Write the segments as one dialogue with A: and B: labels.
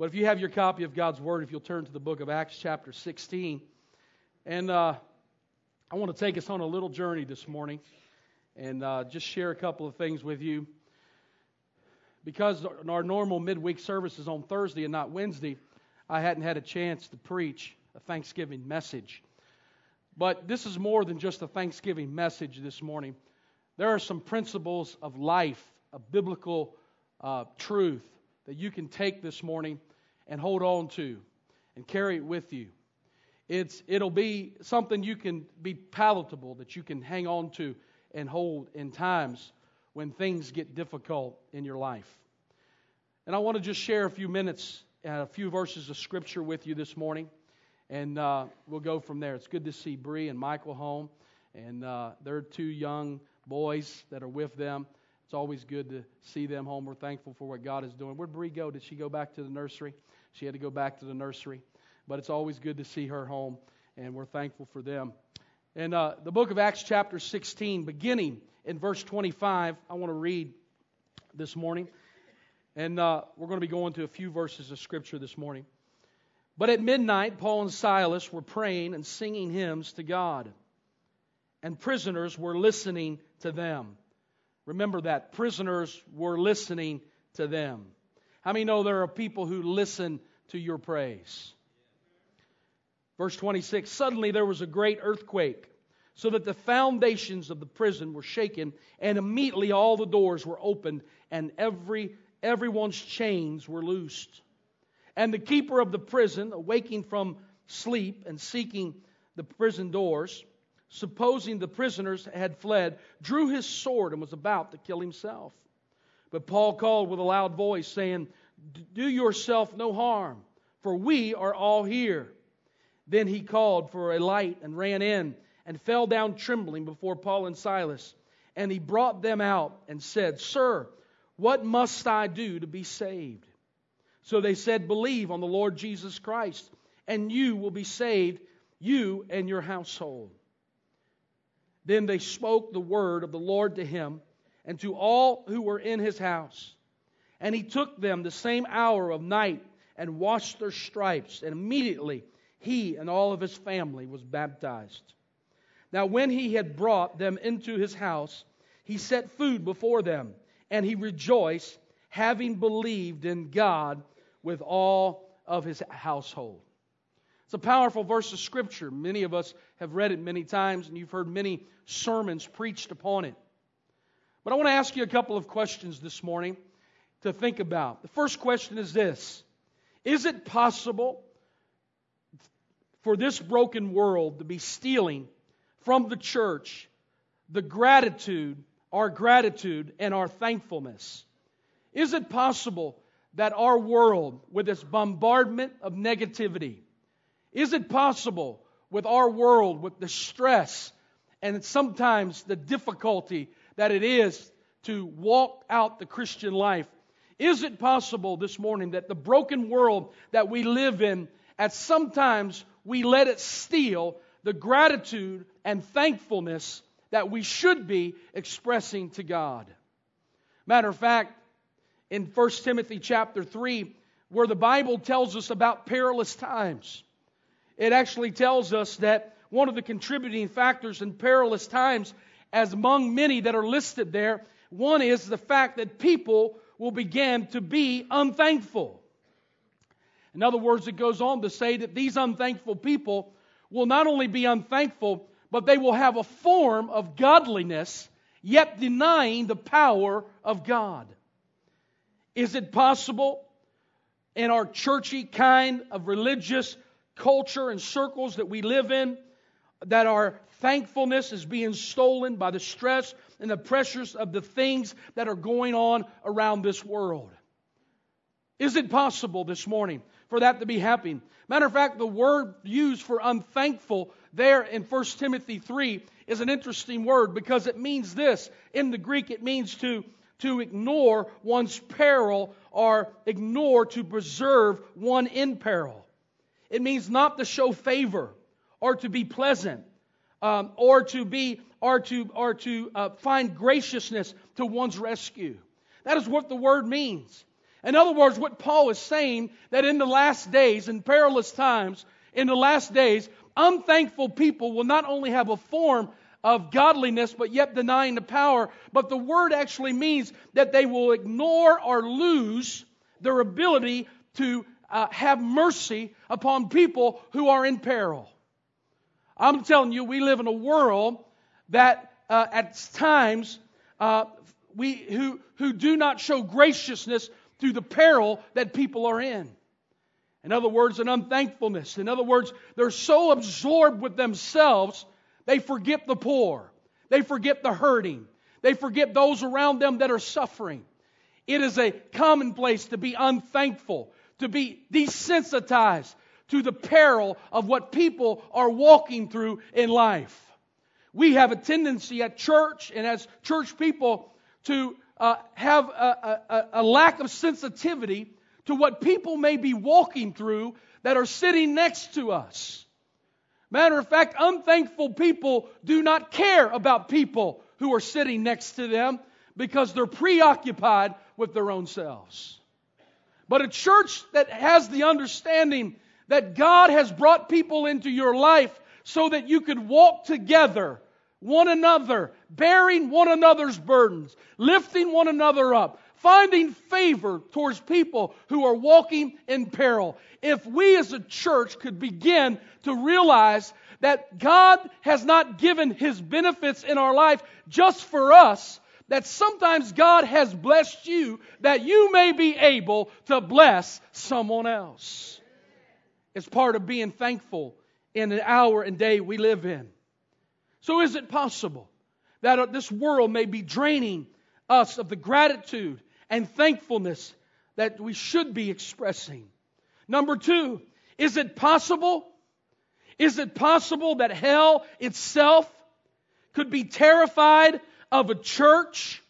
A: But if you have your copy of God's Word, if you'll turn to the book of Acts chapter 16. And I want to take us on a little journey this morning and just share a couple of things with you. Because our normal midweek service is on Thursday and not Wednesday, I hadn't had a chance to preach a Thanksgiving message. But this is more than just a Thanksgiving message this morning. There are some principles of life, of biblical truth that you can take this morning and hold on to and carry it with you. It'll be something you can be palatable, that you can hang on to and hold in times when things get difficult in your life. And I want to just share a few minutes, a few verses of Scripture with you this morning, and we'll go from there. It's good to see Bree and Michael home, and they're two young boys that are with them. It's always good to see them home. We're thankful for what God is doing. Where'd Bree go? Did she go back to the nursery? She had to go back to the nursery. But it's always good to see her home, and we're thankful for them. And the book of Acts chapter 16, beginning in verse 25, I want to read this morning. And we're going to be going to a few verses of Scripture this morning. But at midnight, Paul and Silas were praying and singing hymns to God. And prisoners were listening to them. Remember that. Prisoners were listening to them. How many know there are people who listen to your praise? Verse 26, suddenly there was a great earthquake, so that the foundations of the prison were shaken, and immediately all the doors were opened, and everyone's chains were loosed. And the keeper of the prison, awaking from sleep and seeking the prison doors, supposing the prisoners had fled, drew his sword and was about to kill himself. But Paul called with a loud voice, saying, do yourself no harm, for we are all here. Then he called for a light and ran in and fell down trembling before Paul and Silas. And he brought them out and said, Sir, what must I do to be saved? So they said, believe on the Lord Jesus Christ, and you will be saved, you and your household. Then they spoke the word of the Lord to him and to all who were in his house. And he took them the same hour of night and washed their stripes. And immediately he and all of his family was baptized. Now when he had brought them into his house, he set food before them. And he rejoiced, having believed in God with all of his household. It's a powerful verse of Scripture. Many of us have read it many times, and you've heard many sermons preached upon it. But I want to ask you a couple of questions this morning to think about. The first question is this: is it possible for this broken world to be stealing from the church the gratitude, our gratitude, and our thankfulness? Is it possible that our world, with its bombardment of negativity, is it possible with our world, with the stress and sometimes the difficulty that it is to walk out the Christian life, is it possible this morning that the broken world that we live in, at sometimes we let it steal the gratitude and thankfulness that we should be expressing to God? Matter of fact, in 1 Timothy chapter 3, where the Bible tells us about perilous times, it actually tells us that one of the contributing factors in perilous times, as among many that are listed there, one is the fact that people will begin to be unthankful. In other words, it goes on to say that these unthankful people will not only be unthankful, but they will have a form of godliness, yet denying the power of God. Is it possible in our churchy kind of religious culture and circles that we live in that our thankfulness is being stolen by the stress and the pressures of the things that are going on around this world? Is it possible this morning for that to be happening? Matter of fact, the word used for unthankful there in 1 Timothy 3 is an interesting word, because it means this. In the Greek, it means to ignore one's peril, or ignore to preserve one in peril. It means not to show favor or to be pleasant, or to find graciousness to one's rescue. That is what the word means. In other words, what Paul is saying, that in the last days, in perilous times, in the last days, unthankful people will not only have a form of godliness, but yet denying the power. But the word actually means that they will ignore or lose their ability to have mercy upon people who are in peril. I'm telling you, we live in a world that at times who do not show graciousness through the peril that people are in. In other words, an unthankfulness. In other words, they're so absorbed with themselves, they forget the poor. They forget the hurting. They forget those around them that are suffering. It is a commonplace to be unthankful, to be desensitized to the peril of what people are walking through in life. We have a tendency at church and as church people to have a lack of sensitivity to what people may be walking through that are sitting next to us. Matter of fact, unthankful people do not care about people who are sitting next to them because they're preoccupied with their own selves. But a church that has the understanding that God has brought people into your life so that you could walk together, one another, bearing one another's burdens, lifting one another up, finding favor towards people who are walking in peril. If we as a church could begin to realize that God has not given His benefits in our life just for us, that sometimes God has blessed you that you may be able to bless someone else. It's part of being thankful in the hour and day we live in. So is it possible that this world may be draining us of the gratitude and thankfulness that we should be expressing? Number 2, is it possible? Is it possible that hell itself could be terrified of a church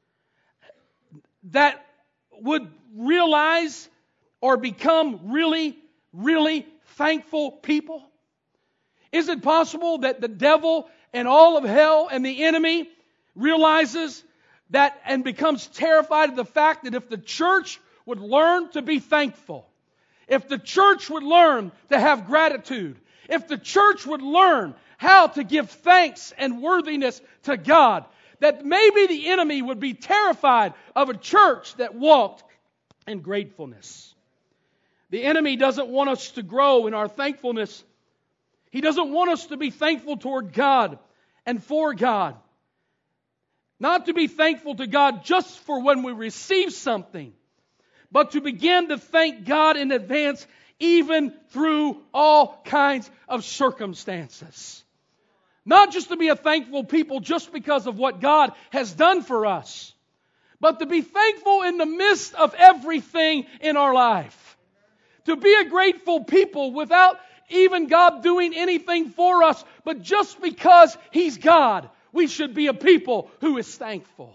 A: that would realize or become really, really thankful people? Is it possible that the devil and all of hell and the enemy realizes that and becomes terrified of the fact that if the church would learn to be thankful, if the church would learn to have gratitude, if the church would learn how to give thanks and worthiness to God, that maybe the enemy would be terrified of a church that walked in gratefulness. The enemy doesn't want us to grow in our thankfulness. He doesn't want us to be thankful toward God and for God. Not to be thankful to God just for when we receive something, but to begin to thank God in advance even through all kinds of circumstances. Not just to be a thankful people just because of what God has done for us, but to be thankful in the midst of everything in our life. To be a grateful people without even God doing anything for us, but just because He's God, we should be a people who is thankful.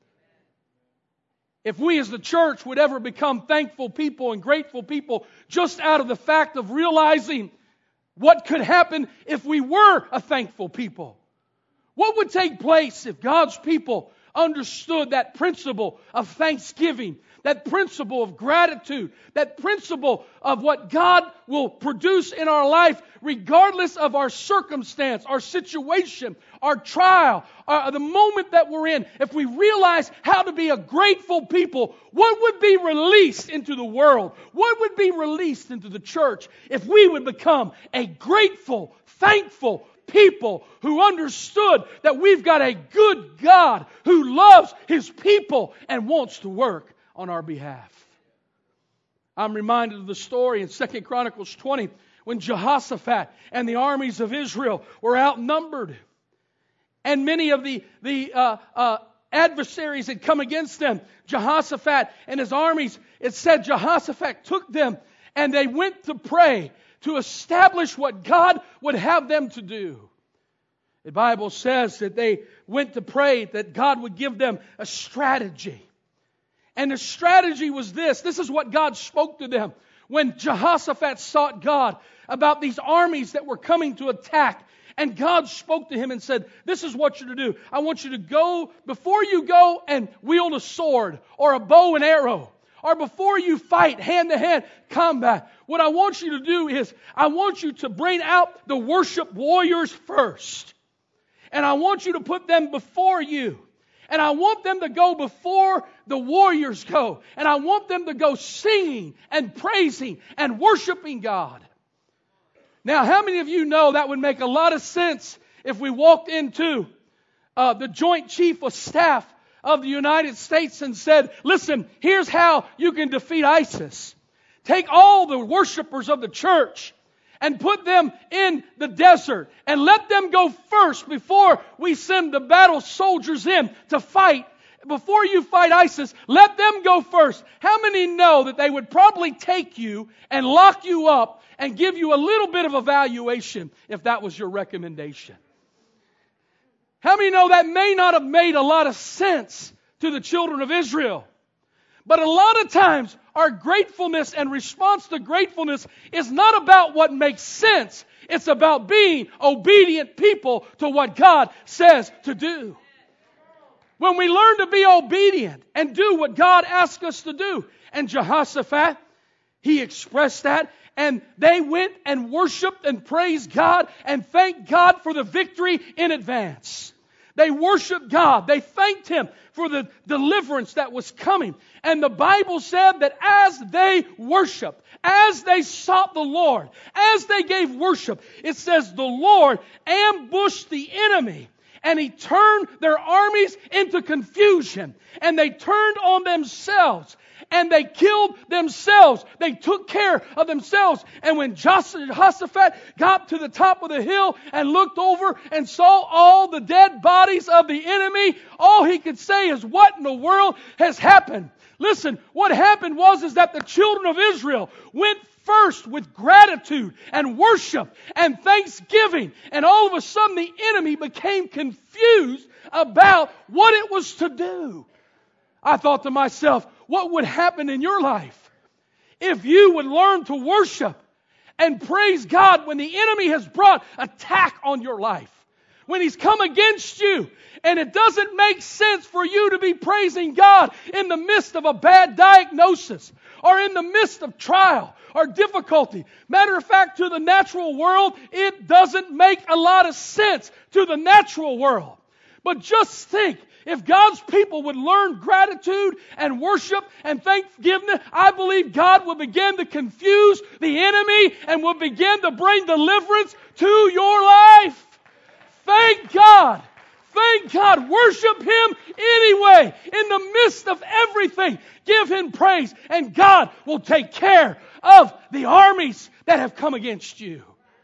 A: If we as the church would ever become thankful people and grateful people just out of the fact of realizing what could happen if we were a thankful people, what would take place if God's people understood that principle of thanksgiving, that principle of gratitude, that principle of what God will produce in our life regardless of our circumstance, our situation, our trial, the moment that we're in. If we realize how to be a grateful people, what would be released into the world? What would be released into the church if we would become a grateful, thankful people who understood that we've got a good God who loves His people and wants to work on our behalf? I'm reminded of the story in 2 Chronicles 20 when Jehoshaphat and the armies of Israel were outnumbered. And many of the adversaries had come against them. Jehoshaphat and his armies, it said Jehoshaphat took them and they went to pray to establish what God would have them to do. The Bible says that they went to pray that God would give them a strategy. And the strategy was this. This is what God spoke to them when Jehoshaphat sought God about these armies that were coming to attack. And God spoke to him and said, this is what you're to do. I want you to go, before you go and wield a sword or a bow and arrow, or before you fight hand-to-hand combat, what I want you to do is I want you to bring out the worship warriors first. And I want you to put them before you. And I want them to go before the warriors go. And I want them to go singing and praising and worshiping God. Now, how many of you know that would make a lot of sense if we walked into the Joint Chief of Staff of the United States and said, listen, here's how you can defeat ISIS. Take all the worshipers of the church and put them in the desert and let them go first before we send the battle soldiers in to fight. Before you fight ISIS, let them go first. How many know that they would probably take you and lock you up and give you a little bit of evaluation if that was your recommendation? How many know that may not have made a lot of sense to the children of Israel? But a lot of times, our gratefulness and response to gratefulness is not about what makes sense. It's about being obedient people to what God says to do. When we learn to be obedient and do what God asks us to do. And Jehoshaphat, he expressed that. And they went and worshiped and praised God and thanked God for the victory in advance. They worshiped God. They thanked Him for the deliverance that was coming. And the Bible said that as they worshiped, as they sought the Lord, as they gave worship, it says the Lord ambushed the enemy. And He turned their armies into confusion. And they turned on themselves. And they killed themselves. They took care of themselves. And when Jehoshaphat got to the top of the hill and looked over and saw all the dead bodies of the enemy, all he could say is, what in the world has happened? Listen, what happened was that the children of Israel went first with gratitude and worship and thanksgiving. And all of a sudden the enemy became confused about what it was to do. I thought to myself, what would happen in your life if you would learn to worship and praise God when the enemy has brought attack on your life? When he's come against you and it doesn't make sense for you to be praising God in the midst of a bad diagnosis or in the midst of trial or difficulty. Matter of fact, to the natural world, it doesn't make a lot of sense to the natural world. But just think, if God's people would learn gratitude and worship and thanksgiving, I believe God will begin to confuse the enemy and will begin to bring deliverance to your life. Thank God. Thank God. Worship Him anyway. In the midst of everything, give Him praise. And God will take care of the armies that have come against you.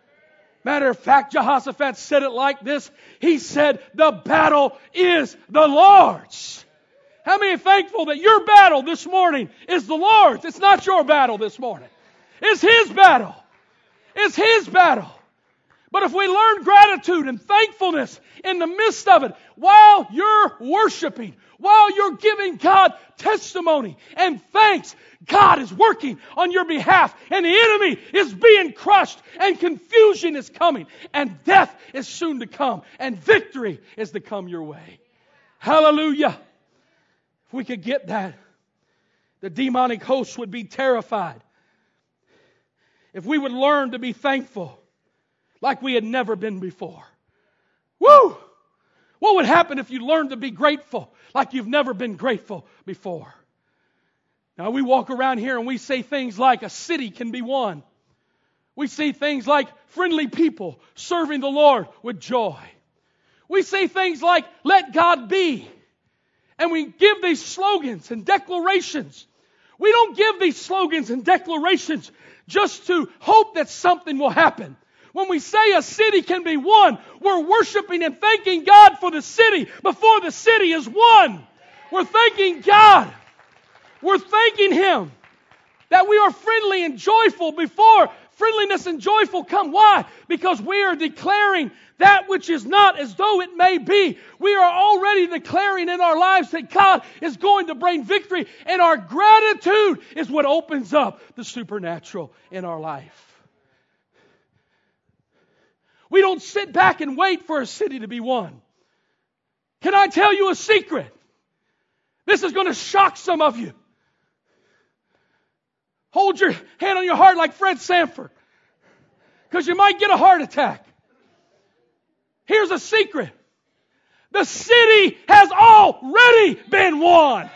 A: Matter of fact, Jehoshaphat said it like this. He said, the battle is the Lord's. How many are thankful that your battle this morning is the Lord's? It's not your battle this morning. It's His battle. It's His battle. But if we learn gratitude and thankfulness in the midst of it, while you're worshiping, while you're giving God testimony and thanks, God is working on your behalf, and the enemy is being crushed, and confusion is coming, and death is soon to come, and victory is to come your way. Hallelujah. If we could get that, the demonic hosts would be terrified. If we would learn to be thankful like we had never been before. Woo! What would happen if you learned to be grateful like you've never been grateful before? Now we walk around here and we say things like a city can be won. We say things like friendly people serving the Lord with joy. We say things like let God be. And we give these slogans and declarations. We don't give these slogans and declarations just to hope that something will happen. When we say a city can be won, we're worshiping and thanking God for the city before the city is won. We're thanking God. We're thanking Him that we are friendly and joyful before friendliness and joyful come. Why? Because we are declaring that which is not as though it may be. We are already declaring in our lives that God is going to bring victory, and our gratitude is what opens up the supernatural in our life. We don't sit back and wait for a city to be won. Can I tell you a secret? This is going to shock some of you. Hold your hand on your heart like Fred Sanford, because you might get a heart attack. Here's a secret. The city has already been won.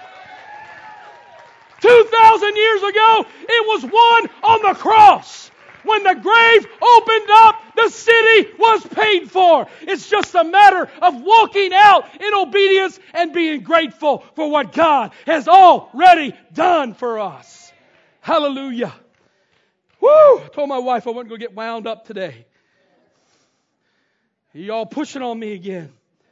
A: 2,000 years ago, it was won on the cross. When the grave opened up, the city was paid for. It's just a matter of walking out in obedience and being grateful for what God has already done for us. Hallelujah. Woo! I told my wife I wasn't going to get wound up today. Y'all pushing on me again.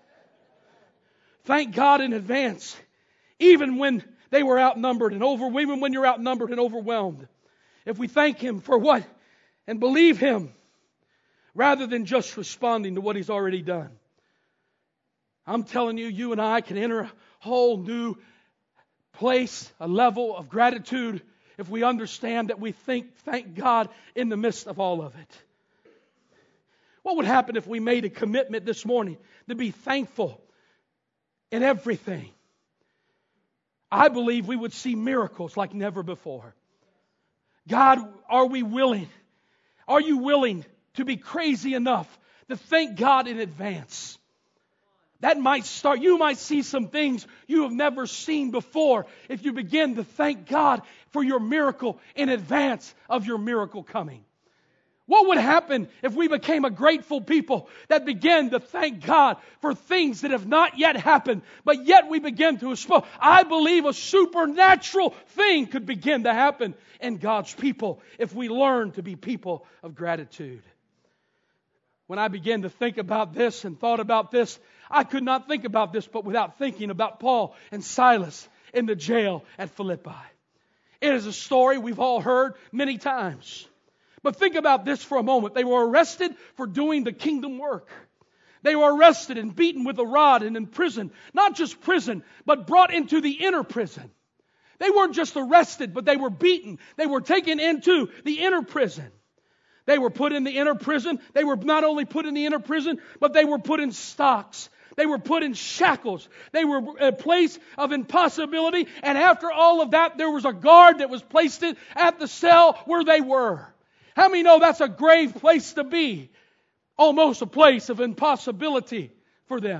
A: Thank God in advance, even when they were outnumbered and even when you're outnumbered and overwhelmed. If we thank Him for what and believe Him rather than just responding to what He's already done. I'm telling you, you and I can enter a whole new place, a level of gratitude if we understand that we thank God in the midst of all of it. What would happen if we made a commitment this morning to be thankful in everything? I believe we would see miracles like never before. God, are we willing? Are you willing to be crazy enough to thank God in advance? That might start, you might see some things you have never seen before if you begin to thank God for your miracle in advance of your miracle coming. What would happen if we became a grateful people that began to thank God for things that have not yet happened, but yet we begin to aspire? I believe a supernatural thing could begin to happen in God's people if we learn to be people of gratitude. When I began to think about this and thought about this, I could not think about this but without thinking about Paul and Silas in the jail at Philippi. It is a story we've all heard many times. But think about this for a moment. They were arrested for doing the kingdom work. They were arrested and beaten with a rod and imprisoned. Not just prison, but brought into the inner prison. They weren't just arrested, but they were beaten. They were taken into the inner prison. They were put in the inner prison. They were not only put in the inner prison, but they were put in stocks. They were put in shackles. They were a place of impossibility. And after all of that, there was a guard that was placed at the cell where they were. How many know that's a grave place to be? Almost a place of impossibility for them.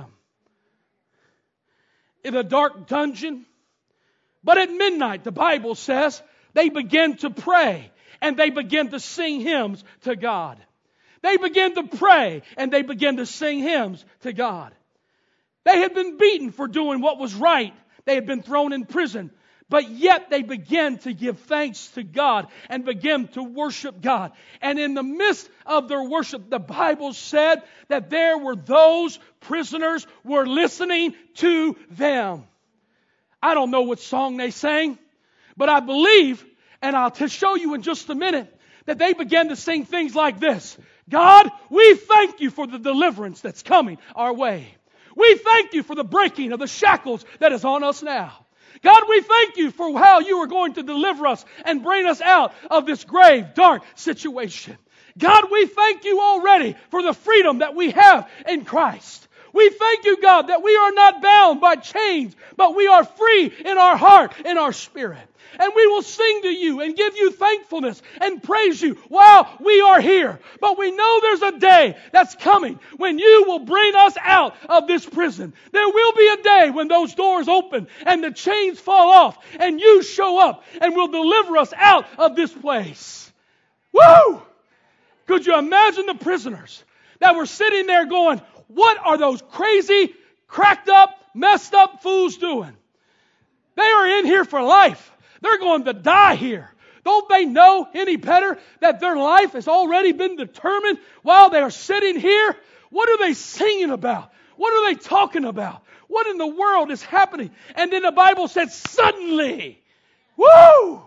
A: In a dark dungeon. But at midnight, the Bible says, they began to pray and they began to sing hymns to God. They began to pray and they began to sing hymns to God. They had been beaten for doing what was right. They had been thrown in prison. But yet they began to give thanks to God and began to worship God. And in the midst of their worship, the Bible said that there were those prisoners were listening to them. I don't know what song they sang, but I believe, and I'll show you in just a minute, that they began to sing things like this. God, we thank you for the deliverance that's coming our way. We thank you for the breaking of the shackles that is on us now. God, we thank you for how you are going to deliver us and bring us out of this grave, dark situation. God, we thank you already for the freedom that we have in Christ. We thank you, God, that we are not bound by chains, but we are free in our heart and our spirit. And we will sing to you and give you thankfulness and praise you while we are here. But we know there's a day that's coming when you will bring us out of this prison. There will be a day when those doors open and the chains fall off and you show up and will deliver us out of this place. Woo! Could you imagine the prisoners that were sitting there going, what are those crazy, cracked up, messed up fools doing? They are in here for life. They're going to die here. Don't they know any better that their life has already been determined while they are sitting here? What are they singing about? What are they talking about? What in the world is happening? And then the Bible said, suddenly, woo!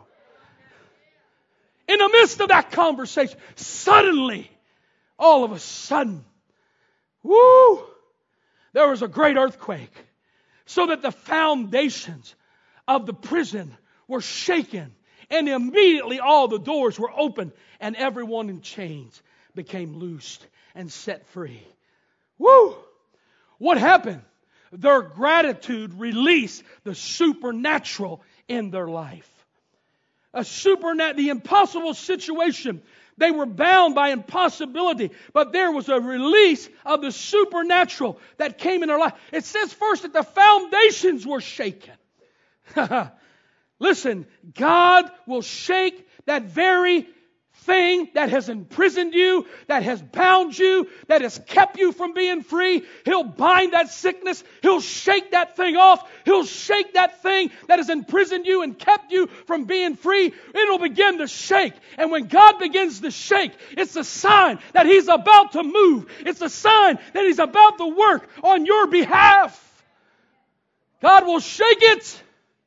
A: In the midst of that conversation, suddenly, all of a sudden, woo! There was a great earthquake, so that the foundations of the prison were shaken, and immediately all the doors were opened, and everyone in chains became loosed and set free. Woo! What happened? Their gratitude released the supernatural in their life. the impossible situation. They were bound by impossibility, but there was a release of the supernatural that came in their life. It says first that the foundations were shaken. Listen, God will shake that very thing that has imprisoned you, that has bound you, that has kept you from being free. He'll bind that sickness. He'll shake that thing off. He'll shake that thing that has imprisoned you and kept you from being free. It'll begin to shake. And when God begins to shake, it's a sign that He's about to move. It's a sign that He's about to work on your behalf. God will shake it.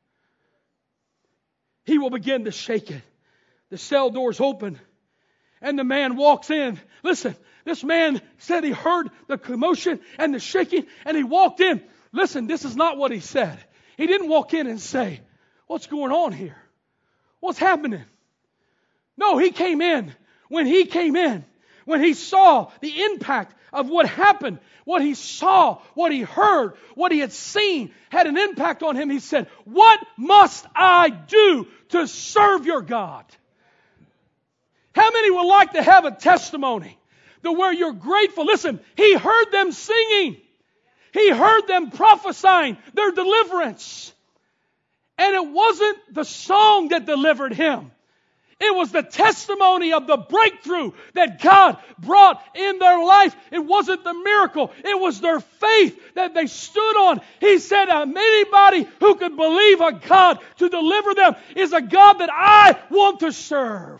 A: He will begin to shake it. The cell doors open, and the man walks in. Listen, this man said he heard the commotion and the shaking, and he walked in. Listen, this is not what he said. He didn't walk in and say, "What's going on here? What's happening?" No, he came in. When he came in, when he saw the impact of what happened, what he saw, what he heard, what he had seen had an impact on him, he said, "What must I do to serve your God?" How many would like to have a testimony to where you're grateful? Listen, he heard them singing. He heard them prophesying their deliverance. And it wasn't the song that delivered him. It was the testimony of the breakthrough that God brought in their life. It wasn't the miracle. It was their faith that they stood on. He said, anybody who could believe a God to deliver them is a God that I want to serve.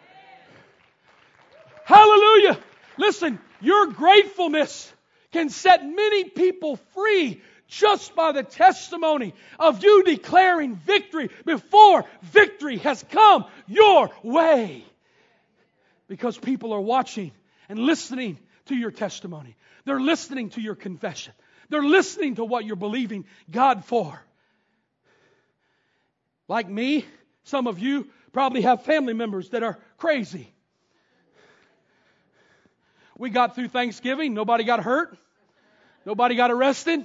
A: Hallelujah. Listen, your gratefulness can set many people free just by the testimony of you declaring victory before victory has come your way. Because people are watching and listening to your testimony. They're listening to your confession. They're listening to what you're believing God for. Like me, some of you probably have family members that are crazy. We got through Thanksgiving. Nobody got hurt. Nobody got arrested.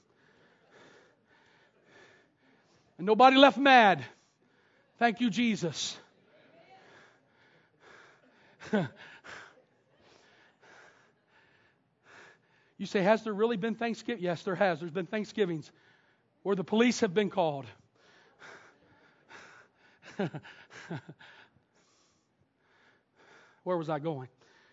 A: And nobody left mad. Thank you, Jesus. You say, has there really been Thanksgiving? Yes, there has. There's been Thanksgivings where the police have been called. Where was I going?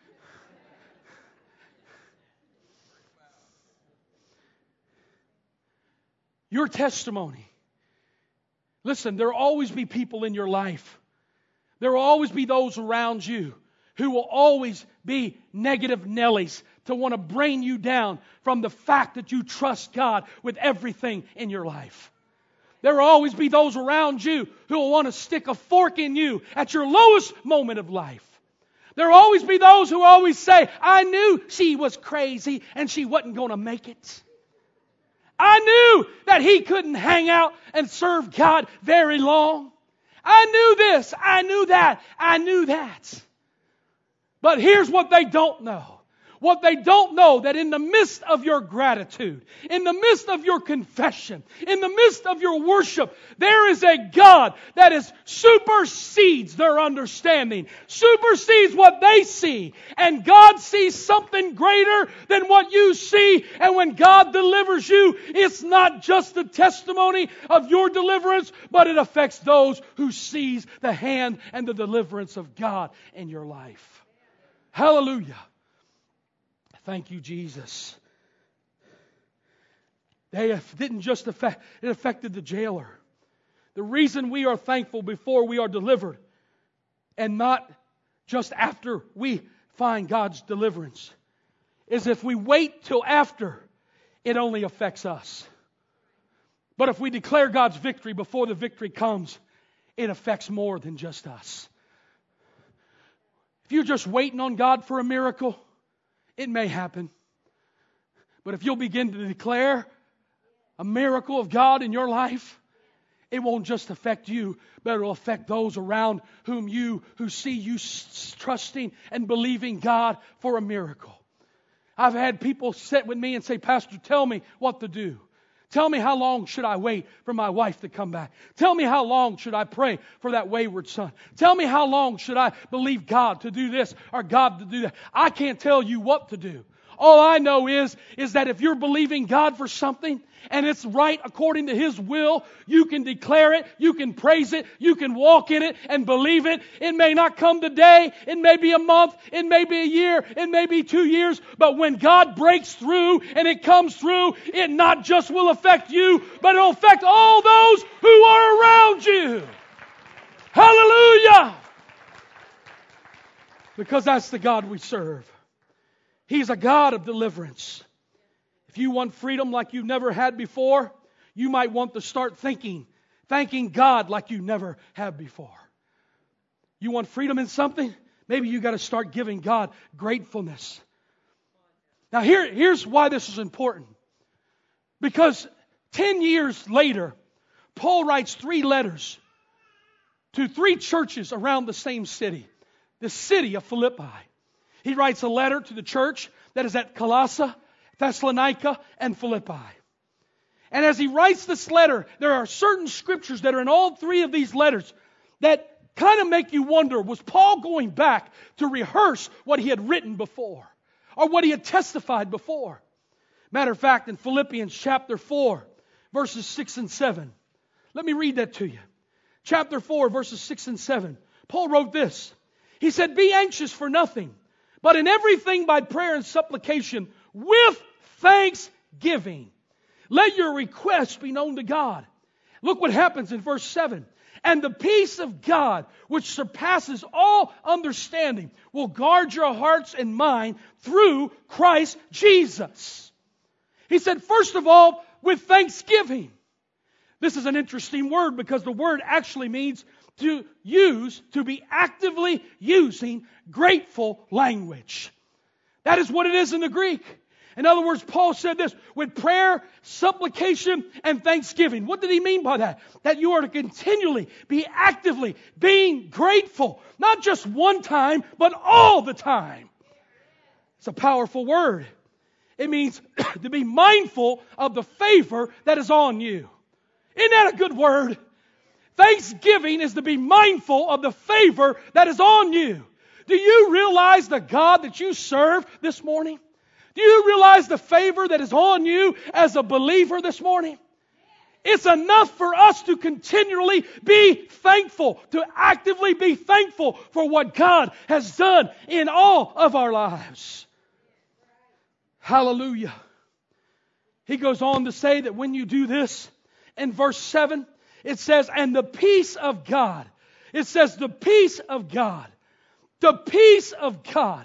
A: Your testimony. Listen, there will always be people in your life. There will always be those around you who will always be negative Nellies to want to bring you down from the fact that you trust God with everything in your life. There will always be those around you who will want to stick a fork in you at your lowest moment of life. There will always be those who always say, I knew she was crazy and she wasn't going to make it. I knew that he couldn't hang out and serve God very long. I knew this, I knew that, I knew that. But here's what they don't know. What they don't know, that in the midst of your gratitude, in the midst of your confession, in the midst of your worship, there is a God that supersedes their understanding, supersedes what they see. And God sees something greater than what you see. And when God delivers you, it's not just the testimony of your deliverance, but it affects those who sees the hand and the deliverance of God in your life. Hallelujah. Thank you, Jesus. They didn't just affect, it affected the jailer. The reason we are thankful before we are delivered and not just after we find God's deliverance is if we wait till after, it only affects us. But if we declare God's victory before the victory comes, it affects more than just us. If you're just waiting on God for a miracle, it may happen. But if you'll begin to declare a miracle of God in your life, it won't just affect you, but it will affect those around who see you trusting and believing God for a miracle. I've had people sit with me and say, Pastor, tell me what to do. Tell me how long should I wait for my wife to come back? Tell me how long should I pray for that wayward son? Tell me how long should I believe God to do this or God to do that? I can't tell you what to do. All I know is that if you're believing God for something and it's right according to His will, you can declare it, you can praise it, you can walk in it and believe it. It may not come today, it may be a month, it may be a year, it may be 2 years, but when God breaks through and it comes through, it not just will affect you, but it'll affect all those who are around you. Hallelujah! Because that's the God we serve. He's a God of deliverance. If you want freedom like you've never had before, you might want to start thanking God like you never have before. You want freedom in something? Maybe you got to start giving God gratefulness. Now here's why this is important. Because 10 years later, Paul writes 3 letters to 3 churches around the same city, the city of Philippi. He writes a letter to the church that is at Colossae, Thessalonica, and Philippi. And as he writes this letter, there are certain scriptures that are in all 3 of these letters that kind of make you wonder, was Paul going back to rehearse what he had written before or what he had testified before? Matter of fact, in Philippians chapter 4, verses 6 and 7. Let me read that to you. Chapter 4, verses 6 and 7. Paul wrote this. He said, "Be anxious for nothing, but in everything by prayer and supplication with thanksgiving. Let your requests be known to God." Look what happens in verse 7. "And the peace of God, which surpasses all understanding, will guard your hearts and mind through Christ Jesus." He said, first of all, with thanksgiving. This is an interesting word because the word actually means to be actively using grateful language. That is what it is in the Greek. In other words, Paul said this, with prayer, supplication, and thanksgiving. What did he mean by that? That you are to continually be actively being grateful. Not just one time, but all the time. It's a powerful word. It means to be mindful of the favor that is on you. Isn't that a good word? Thanksgiving is to be mindful of the favor that is on you. Do you realize the God that you serve this morning? Do you realize the favor that is on you as a believer this morning? It's enough for us to continually be thankful, to actively be thankful for what God has done in all of our lives. Hallelujah. He goes on to say that when you do this, in verse 7, it says, "And the peace of God." It says, the peace of God. The peace of God.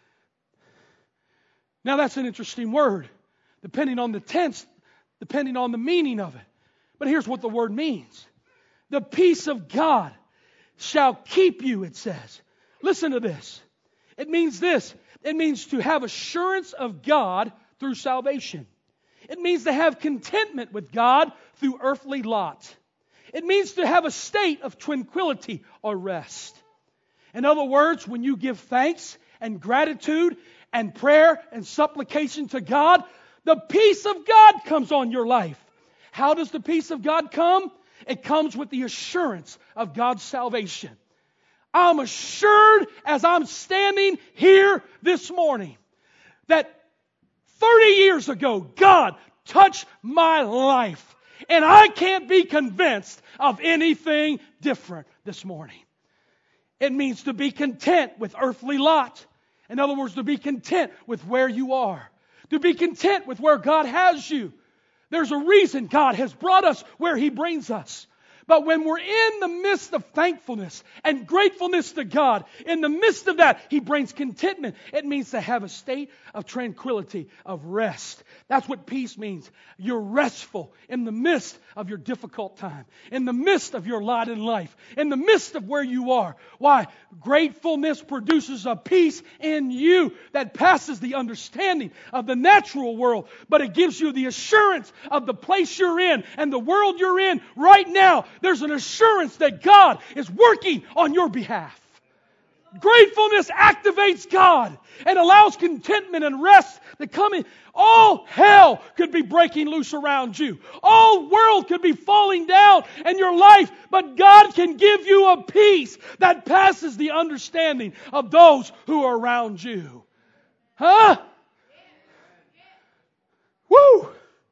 A: Now that's an interesting word, depending on the tense, depending on the meaning of it. But here's what the word means. The peace of God shall keep you, it says. Listen to this. It means this. It means to have assurance of God through salvation. It means to have contentment with God through earthly lot. It means to have a state of tranquility or rest. In other words, when you give thanks and gratitude and prayer and supplication to God, the peace of God comes on your life. How does the peace of God come? It comes with the assurance of God's salvation. I'm assured as I'm standing here this morning that 30 years ago, God touched my life. And I can't be convinced of anything different this morning. It means to be content with earthly lot. In other words, to be content with where you are. To be content with where God has you. There's a reason God has brought us where He brings us. But when we're in the midst of thankfulness and gratefulness to God, in the midst of that, He brings contentment. It means to have a state of tranquility, of rest. That's what peace means. You're restful in the midst of your difficult time, in the midst of your lot in life, in the midst of where you are. Why? Gratefulness produces a peace in you that passes the understanding of the natural world, but it gives you the assurance of the place you're in and the world you're in right now. There's an assurance that God is working on your behalf. Gratefulness activates God and allows contentment and rest to come in. All hell could be breaking loose around you. All world could be falling down in your life, but God can give you a peace that passes the understanding of those who are around you. Huh? Woo!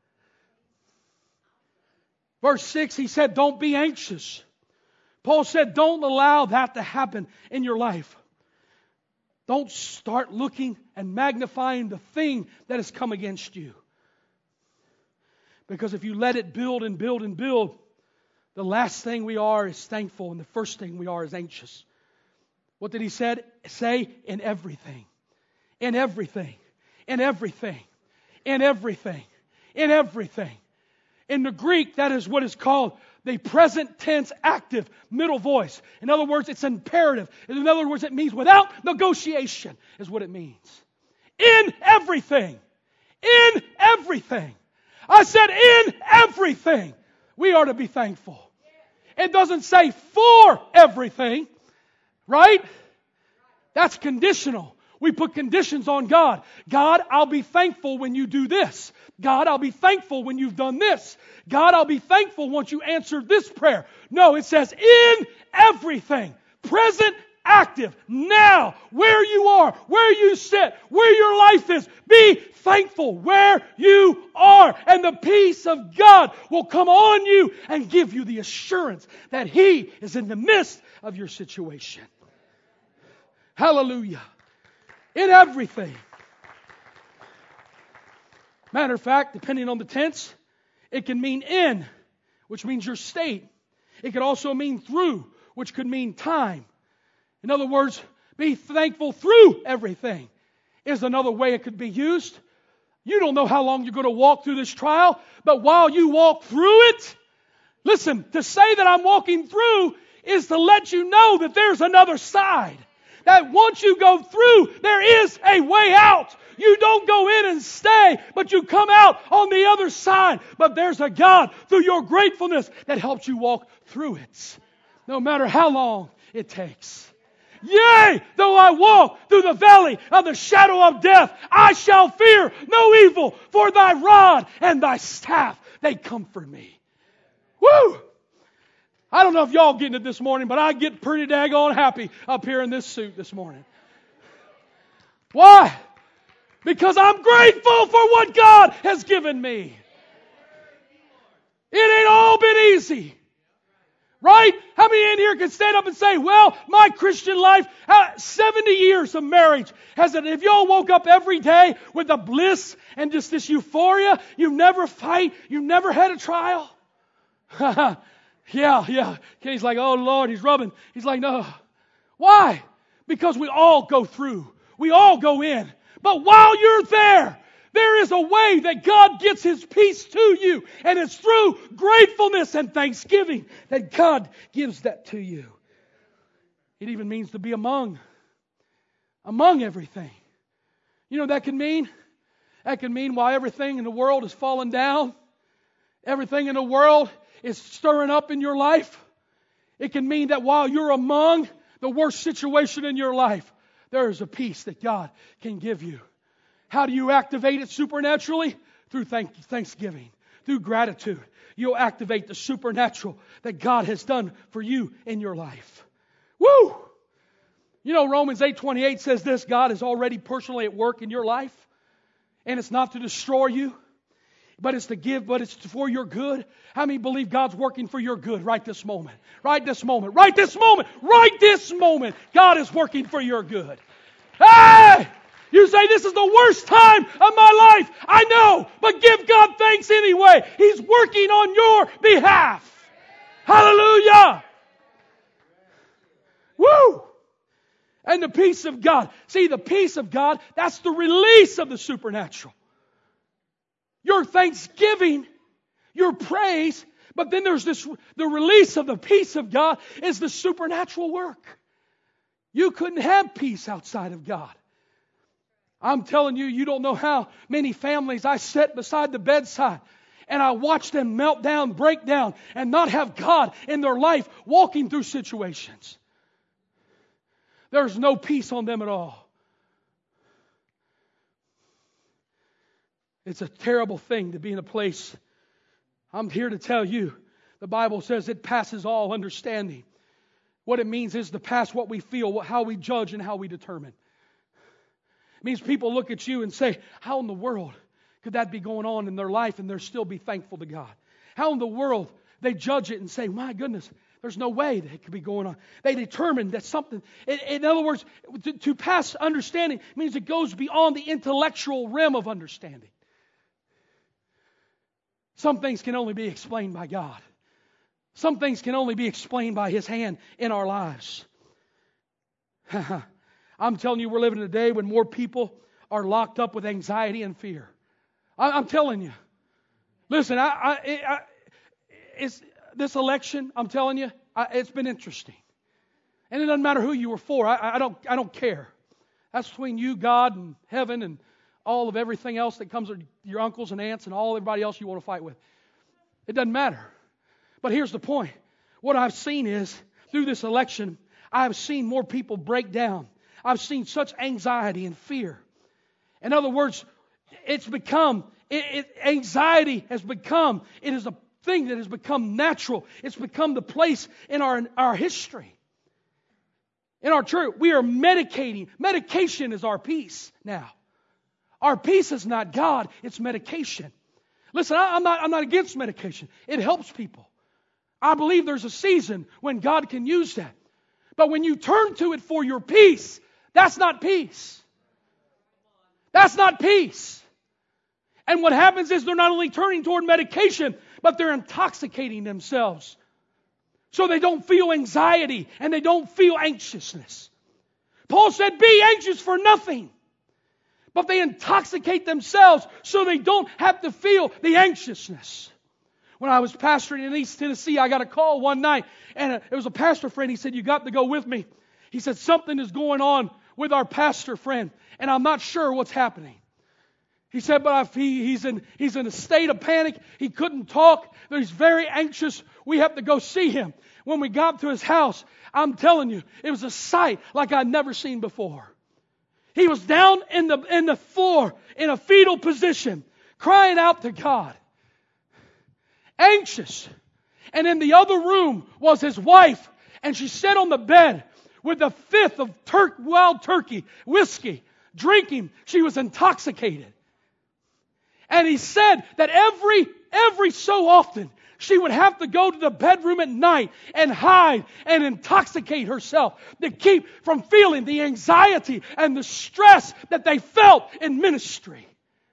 A: Verse 6, he said, don't be anxious. Paul said, don't allow that to happen in your life. Don't start looking and magnifying the thing that has come against you. Because if you let it build and build and build, the last thing we are is thankful, and the first thing we are is anxious. What did he say? In everything. In everything. In everything. In everything. In everything. In the Greek, that is what is called the present tense active middle voice. In other words, it's imperative. In other words, it means without negotiation is what it means. In everything. In everything. I said in everything. We are to be thankful. It doesn't say for everything. Right? That's conditional. We put conditions on God. God, I'll be thankful when you do this. God, I'll be thankful when you've done this. God, I'll be thankful once you answered this prayer. No, it says in everything. Present, active, now, where you are, where you sit, where your life is. Be thankful where you are. And the peace of God will come on you and give you the assurance that He is in the midst of your situation. Hallelujah. In everything. Matter of fact, depending on the tense, it can mean in, which means your state. It could also mean through, which could mean time. In other words, be thankful through everything is another way it could be used. You don't know how long you're going to walk through this trial, but while you walk through it, listen, to say that I'm walking through is to let you know that there's another side. That once you go through, there is a way out. You don't go in and stay, but you come out on the other side. But there's a God, through your gratefulness, that helps you walk through it. No matter how long it takes. Yea, though I walk through the valley of the shadow of death, I shall fear no evil, for thy rod and thy staff, they comfort me. Woo! I don't know if y'all getting it this morning, but I get pretty daggone happy up here in this suit this morning. Why? Because I'm grateful for what God has given me. It ain't all been easy. Right? How many in here can stand up and say, well, my Christian life, 70 years of marriage, if y'all woke up every day with the bliss and just this euphoria, you never fight, you never had a trial? Yeah. Kenny's like, oh Lord, he's rubbing. He's like, no. Why? Because we all go through. We all go in. But while you're there, there is a way that God gets His peace to you. And it's through gratefulness and thanksgiving that God gives that to you. It even means to be among everything. You know what that can mean? That can mean while everything in the world is falling down, everything in the world is stirring up in your life. It can mean that while you're among the worst situation in your life, there is a peace that God can give you. How do you activate it supernaturally? Through thanksgiving, through gratitude. You'll activate the supernatural that God has done for you in your life. Woo! You know, Romans 8:28 says this, God is already personally at work in your life. And it's not to destroy you, but it's to give, but it's for your good. How many believe God's working for your good right this moment? Right this moment. Right this moment. Right this moment. God is working for your good. Hey! You say, this is the worst time of my life. I know, but give God thanks anyway. He's working on your behalf. Hallelujah! Woo! And the peace of God. See, the peace of God, that's the release of the supernatural. Your thanksgiving, your praise, but then there's the release of the peace of God is the supernatural work. You couldn't have peace outside of God. I'm telling you, you don't know how many families I sit beside the bedside and I watch them melt down, break down, and not have God in their life walking through situations. There's no peace on them at all. It's a terrible thing to be in a place. I'm here to tell you, the Bible says it passes all understanding. What it means is to pass what we feel, how we judge, and how we determine. It means people look at you and say, how in the world could that be going on in their life and they'll still be thankful to God? How in the world they judge it and say, my goodness, there's no way that it could be going on. They determine that something, in other words, to pass understanding means it goes beyond the intellectual realm of understanding. Some things can only be explained by God. Some things can only be explained by His hand in our lives. I'm telling you, we're living in a day when more people are locked up with anxiety and fear. I'm telling you. Listen, it's this election, I'm telling you, it's been interesting. And it doesn't matter who you were for. I don't care. That's between you, God, and heaven, and all of everything else that comes with your uncles and aunts and everybody else you want to fight with. It doesn't matter. But here's the point. What I've seen is, through this election, I've seen more people break down. I've seen such anxiety and fear. In other words, it's become, anxiety has become, it is a thing that has become natural. It's become the place in our history. In our church, we are medicating. Medication is our peace now. Our peace is not God, it's medication. Listen, I'm not against medication. It helps people. I believe there's a season when God can use that. But when you turn to it for your peace, that's not peace. That's not peace. And what happens is they're not only turning toward medication, but they're intoxicating themselves. So they don't feel anxiety and they don't feel anxiousness. Paul said, be anxious for nothing. But they intoxicate themselves so they don't have to feel the anxiousness. When I was pastoring in East Tennessee, I got a call one night, and it was a pastor friend. He said, you got to go with me. He said, something is going on with our pastor friend, and I'm not sure what's happening. He said, but he's in a state of panic. He couldn't talk. He's very anxious. We have to go see him. When we got to his house, I'm telling you, it was a sight like I'd never seen before. He was down in the floor in a fetal position, crying out to God. Anxious. And in the other room was his wife, and she sat on the bed with a fifth of wild turkey whiskey, drinking. She was intoxicated. And he said that every so often she would have to go to the bedroom at night and hide and intoxicate herself to keep from feeling the anxiety and the stress that they felt in ministry.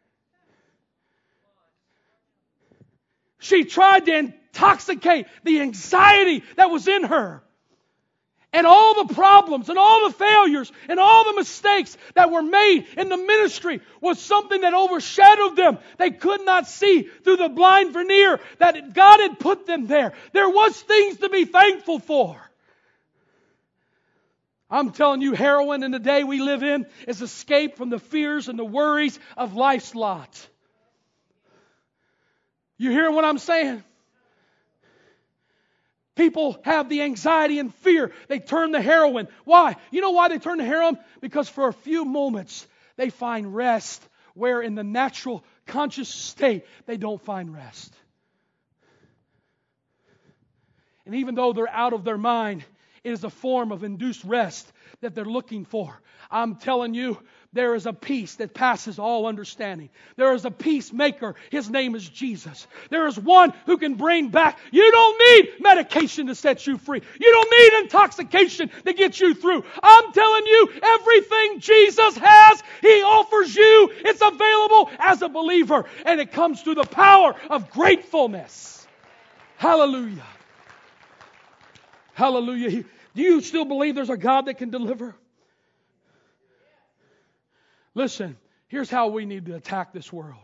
A: She tried to intoxicate the anxiety that was in her. And all the problems and all the failures and all the mistakes that were made in the ministry was something that overshadowed them. They could not see through the blind veneer that God had put them there. There was things to be thankful for. I'm telling you, heroin in the day we live in is escape from the fears and the worries of life's lot. You hear what I'm saying? People have the anxiety and fear. They turn to heroin. Why? You know why they turn to heroin? Because for a few moments they find rest, where in the natural conscious state they don't find rest. And even though they're out of their mind, it is a form of induced rest that they're looking for. I'm telling you, there is a peace that passes all understanding. There is a peacemaker. His name is Jesus. There is one who can bring back. You don't need medication to set you free. You don't need intoxication to get you through. I'm telling you, everything Jesus has, He offers you. It's available as a believer. And it comes through the power of gratefulness. Hallelujah. Hallelujah. Do you still believe there's a God that can deliver? Listen, here's how we need to attack this world.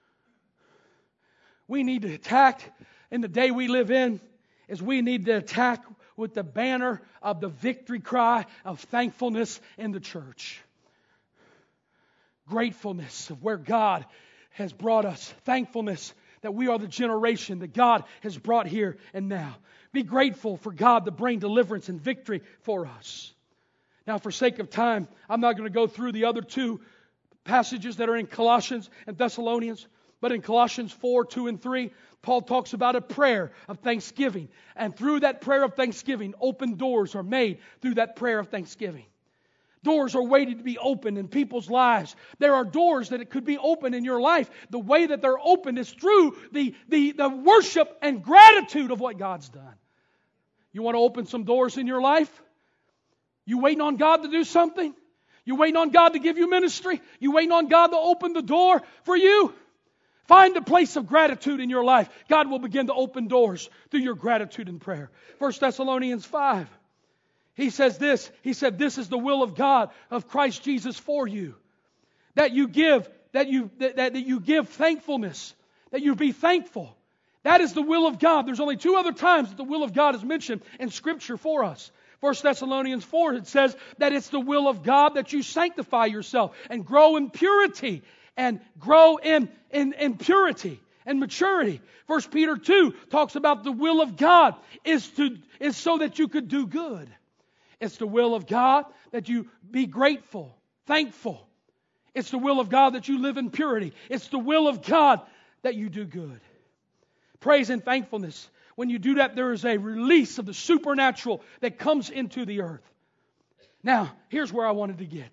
A: We need to attack in the day we live in, is we need to attack with the banner of the victory cry of thankfulness in the church. Gratefulness of where God has brought us. Thankfulness that we are the generation that God has brought here and now. Be grateful for God to bring deliverance and victory for us. Now, for sake of time, I'm not going to go through the other two passages that are in Colossians and Thessalonians. But in Colossians 4, 2 and 3, Paul talks about a prayer of thanksgiving. And through that prayer of thanksgiving, open doors are made through that prayer of thanksgiving. Doors are waiting to be opened in people's lives. There are doors that it could be open in your life. The way that they're opened is through the worship and gratitude of what God's done. You want to open some doors in your life? You waiting on God to do something? You waiting on God to give you ministry? You waiting on God to open the door for you? Find a place of gratitude in your life. God will begin to open doors through your gratitude and prayer. 1 Thessalonians 5. He says this. He said, this is the will of God, of Christ Jesus for you. That you give thankfulness. That you be thankful. That is the will of God. There's only two other times that the will of God is mentioned in Scripture for us. 1 Thessalonians 4, it says that it's the will of God that you sanctify yourself and grow in purity. And grow in purity and maturity. 1 Peter 2 talks about the will of God is so that you could do good. It's the will of God that you be grateful, thankful. It's the will of God that you live in purity. It's the will of God that you do good. Praise and thankfulness. When you do that, there is a release of the supernatural that comes into the earth. Now, here's where I wanted to get.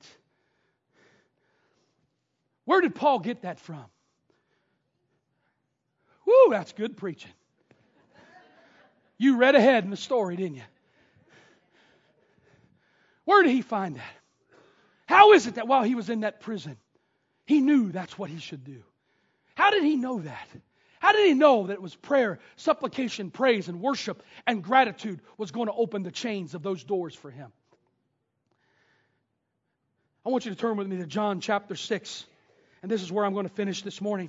A: Where did Paul get that from? Woo, that's good preaching. You read ahead in the story, didn't you? Where did he find that? How is it that while he was in that prison, he knew that's what he should do? How did he know that? How did he know that it was prayer, supplication, praise, and worship and gratitude was going to open the chains of those doors for him? I want you to turn with me to John chapter 6. And this is where I'm going to finish this morning.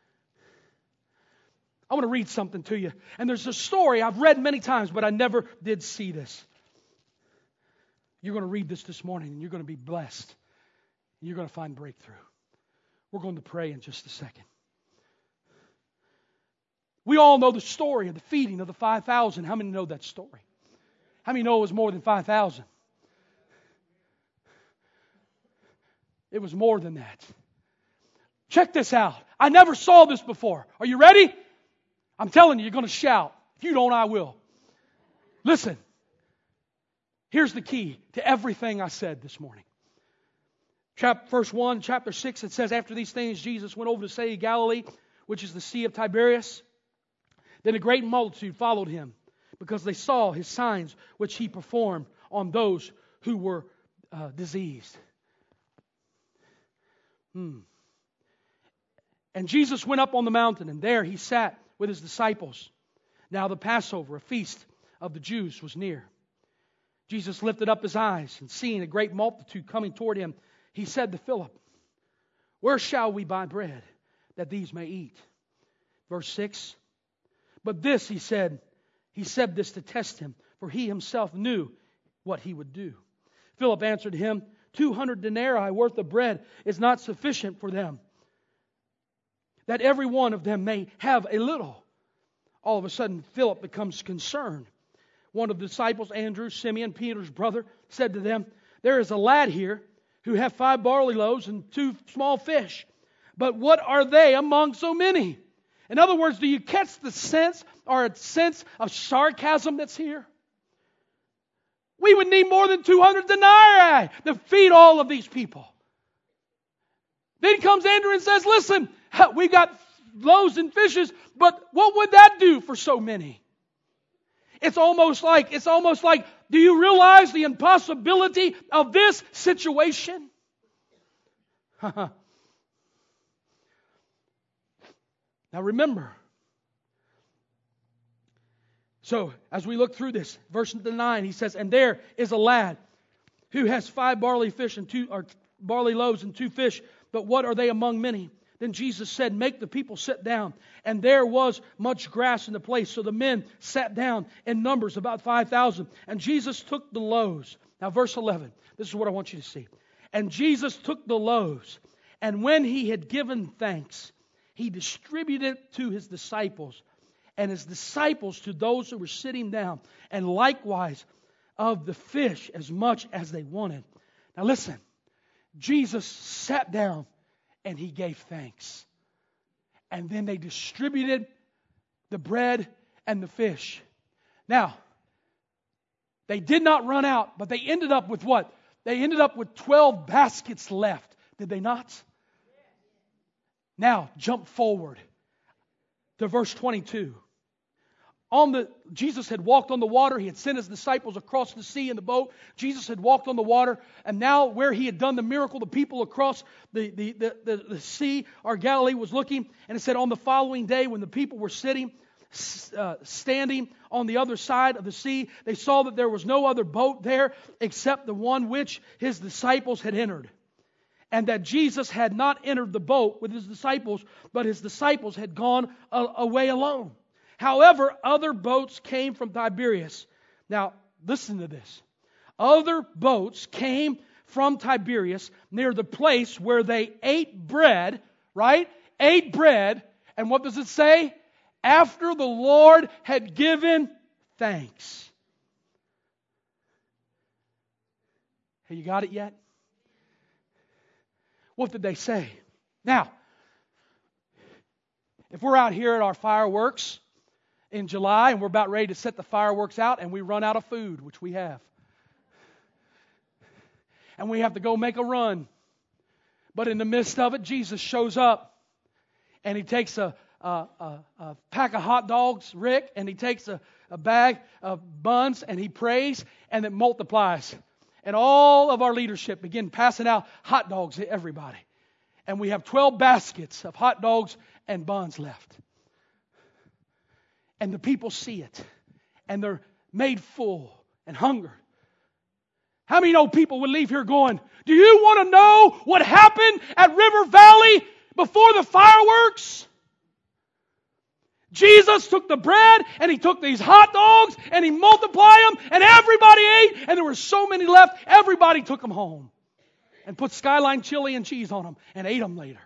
A: I want to read something to you. And there's a story I've read many times, but I never did see this. You're going to read this morning, and you're going to be blessed. And you're going to find breakthrough. We're going to pray in just a second. We all know the story of the feeding of the 5,000. How many know that story? How many know it was more than 5,000? It was more than that. Check this out. I never saw this before. Are you ready? I'm telling you, you're going to shout. If you don't, I will. Listen. Here's the key to everything I said this morning. Verse 1, chapter 6, it says, after these things, Jesus went over to the Sea of Galilee, which is the Sea of Tiberias. Then a great multitude followed him, because they saw his signs, which he performed on those who were diseased. And Jesus went up on the mountain, and there he sat with his disciples. Now the Passover, a feast of the Jews, was near. Jesus lifted up his eyes, and seeing a great multitude coming toward him, he said to Philip, where shall we buy bread, that these may eat? Verse 6, but this he said this to test him, for he himself knew what he would do. Philip answered him, 200 denarii worth of bread is not sufficient for them, that every one of them may have a little. All of a sudden, Philip becomes concerned. One of the disciples, Andrew, Simeon, Peter's brother, said to them, there is a lad here who have 5 barley loaves and 2 small fish. But what are they among so many? In other words, do you catch the sense or a sense of sarcasm that's here? We would need more than 200 denarii to feed all of these people. Then comes Andrew and says, listen, we got loaves and fishes, but what would that do for so many? It's almost like, do you realize the impossibility of this situation? Now remember, so as we look through this, verse 9, he says, and there is a lad who has 5 barley loaves and 2 fish, but what are they among many? Then Jesus said, make the people sit down. And there was much grass in the place. So the men sat down in numbers, about 5,000. And Jesus took the loaves. Now verse 11. This is what I want you to see. And Jesus took the loaves. And when he had given thanks, he distributed to his disciples. And his disciples to those who were sitting down. And likewise of the fish as much as they wanted. Now listen, Jesus sat down and He gave thanks. And then they distributed the bread and the fish. Now, they did not run out, but they ended up with what? They ended up with 12 baskets left. Did they not? Now, jump forward to verse 22. Jesus had walked on the water. He had sent His disciples across the sea in the boat. Jesus had walked on the water. And now where He had done the miracle, the people across the sea, or Galilee, was looking. And it said on the following day when the people were standing on the other side of the sea, they saw that there was no other boat there except the one which His disciples had entered. And that Jesus had not entered the boat with His disciples, but His disciples had gone away alone. However, other boats came from Tiberias. Now, listen to this. Other boats came from Tiberias near the place where they ate bread, right? Ate bread. And what does it say? After the Lord had given thanks. Have you got it yet? What did they say? Now, if we're out here at our fireworks in July and we're about ready to set the fireworks out and we run out of food, which we have, and we have to go make a run, but in the midst of it, Jesus shows up and He takes a pack of hot dogs, Rick, and He takes a bag of buns and He prays and it multiplies. And all of our leadership begin passing out hot dogs to everybody. And we have 12 baskets of hot dogs and buns left. And the people see it. And they're made full and hungry. How many know people would leave here going, do you want to know what happened at River Valley before the fireworks? Jesus took the bread and He took these hot dogs and He multiplied them and everybody ate and there were so many left, everybody took them home and put Skyline chili and cheese on them and ate them later.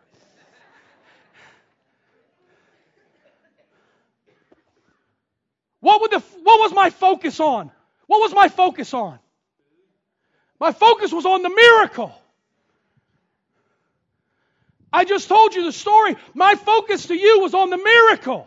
A: What was my focus on? What was my focus on? My focus was on the miracle. I just told you the story. My focus to you was on the miracle.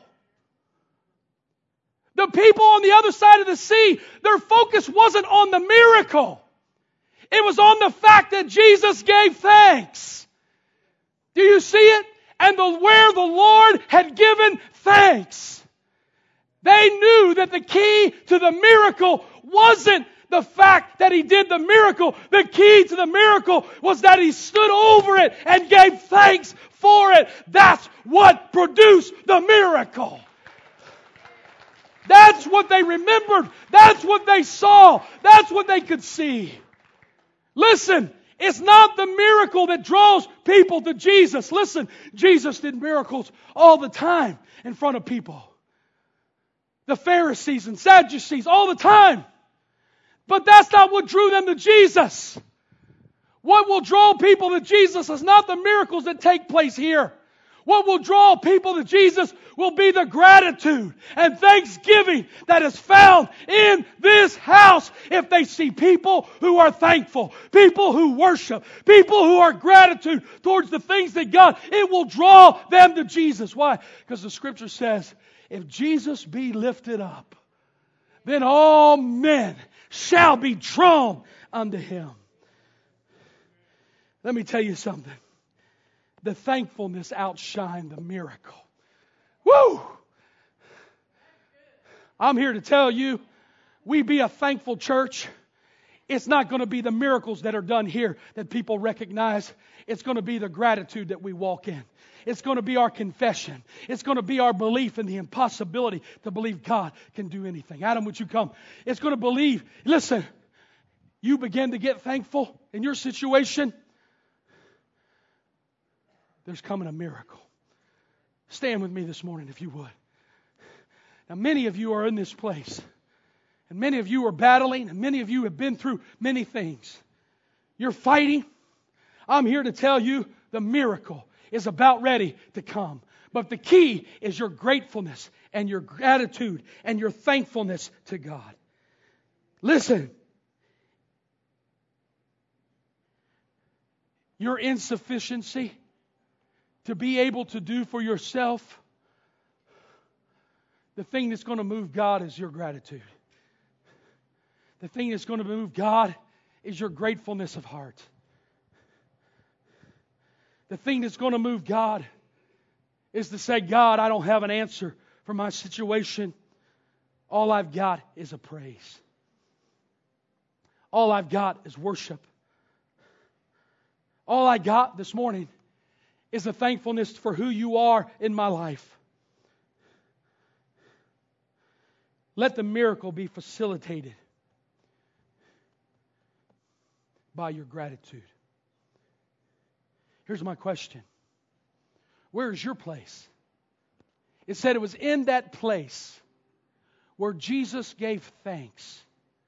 A: The people on the other side of the sea, their focus wasn't on the miracle. It was on the fact that Jesus gave thanks. Do you see it? And where the Lord had given thanks. They knew that the key to the miracle wasn't the fact that He did the miracle. The key to the miracle was that He stood over it and gave thanks for it. That's what produced the miracle. That's what they remembered. That's what they saw. That's what they could see. Listen, it's not the miracle that draws people to Jesus. Listen, Jesus did miracles all the time in front of people. The Pharisees and Sadducees all the time. But that's not what drew them to Jesus. What will draw people to Jesus is not the miracles that take place here. What will draw people to Jesus will be the gratitude and thanksgiving that is found in this house. If they see people who are thankful, people who worship, people who are gratitude towards the things that God, it will draw them to Jesus. Why? Because the Scripture says, if Jesus be lifted up, then all men shall be drawn unto Him. Let me tell you something. The thankfulness outshined the miracle. Woo! I'm here to tell you, we be a thankful church. It's not going to be the miracles that are done here that people recognize. It's going to be the gratitude that we walk in. It's going to be our confession. It's going to be our belief in the impossibility to believe God can do anything. Adam, would you come? It's going to believe. Listen, you begin to get thankful in your situation. There's coming a miracle. Stand with me this morning if you would. Now many of you are in this place. And many of you are battling. And many of you have been through many things. You're fighting. I'm here to tell you the miracle is about ready to come. But the key is your gratefulness and your gratitude and your thankfulness to God. Listen, your insufficiency to be able to do for yourself, the thing that's going to move God is your gratitude. The thing that's going to move God is your gratefulness of heart. The thing that's going to move God is to say, God, I don't have an answer for my situation. All I've got is a praise. All I've got is worship. All I got this morning is a thankfulness for who you are in my life. Let the miracle be facilitated by your gratitude. Here's my question. Where is your place? It said it was in that place where Jesus gave thanks.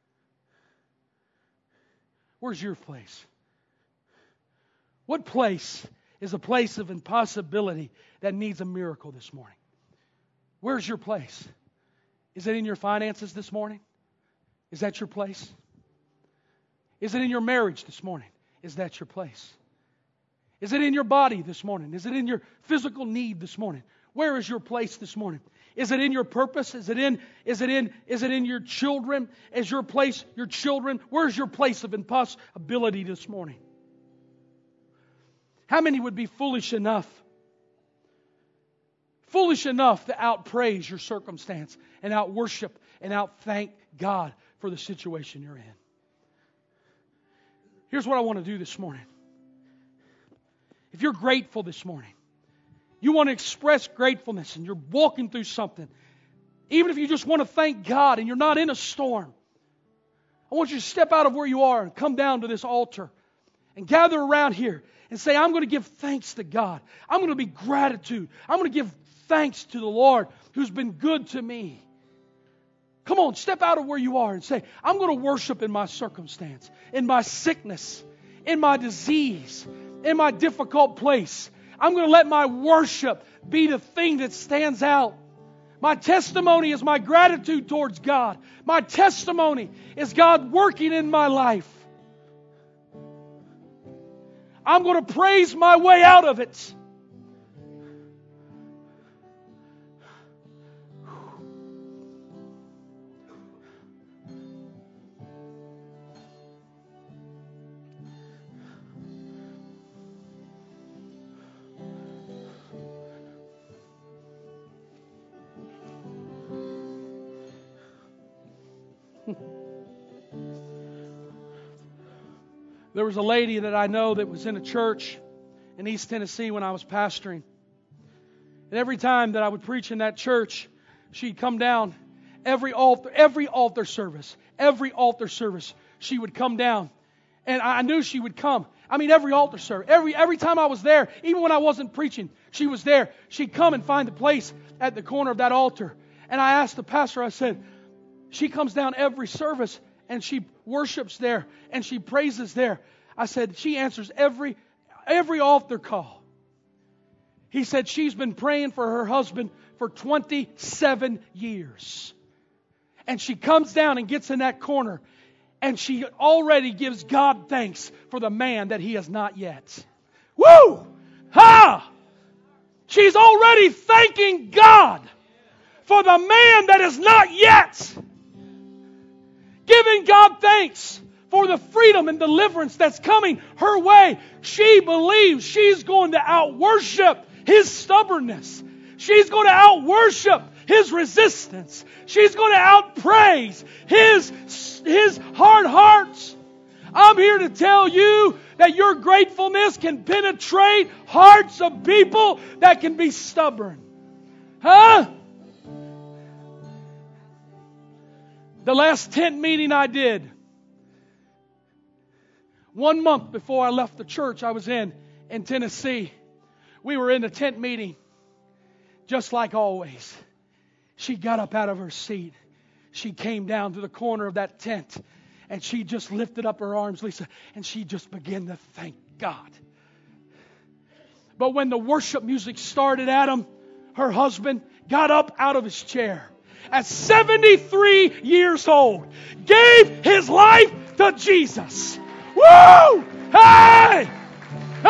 A: Where's your place? What place is a place of impossibility that needs a miracle this morning? Where's your place? Is it in your finances this morning? Is that your place? Is it in your marriage this morning? Is that your place? Is it in your body this morning? Is it in your physical need this morning? Where is your place this morning? Is it in your purpose? Is it in your children? Is your place your children? Where's your place of impossibility this morning? How many would be foolish enough to outpraise your circumstance and outworship and outthank God for the situation you're in? Here's what I want to do this morning. If you're grateful this morning, you want to express gratefulness and you're walking through something, even if you just want to thank God and you're not in a storm, I want you to step out of where you are and come down to this altar and gather around here and say, I'm going to give thanks to God. I'm going to be gratitude. I'm going to give thanks to the Lord who's been good to me. Come on, step out of where you are and say, I'm going to worship in my circumstance, in my sickness, in my disease, in my difficult place. I'm going to let my worship be the thing that stands out. My testimony is my gratitude towards God. My testimony is God working in my life. I'm going to praise my way out of it. There was a lady that I know that was in a church in East Tennessee when I was pastoring. And every time that I would preach in that church, she'd come down. Every altar service, she would come down. And I knew she would come. I mean, every altar service. Every time I was there, even when I wasn't preaching, she was there. She'd come and find the place at the corner of that altar. And I asked the pastor, I said, she comes down every service and she worships there and she praises there. I said, she answers every altar call. He said she's been praying for her husband for 27 years. And she comes down and gets in that corner and she already gives God thanks for the man that he has not yet. Woo! Ha! She's already thanking God for the man that is not yet. Giving God thanks for the freedom and deliverance that's coming her way. She believes she's going to outworship his stubbornness. She's going to outworship his resistance. She's going to outpraise his hard hearts. I'm here to tell you that your gratefulness can penetrate hearts of people that can be stubborn. Huh? The last tent meeting I did, 1 month before I left the church I was in Tennessee, we were in a tent meeting, just like always. She got up out of her seat. She came down to the corner of that tent, and she just lifted up her arms, Lisa, and she just began to thank God. But when the worship music started, Adam, her husband, got up out of his chair at 73 years old, gave his life to Jesus. Woo! Hey!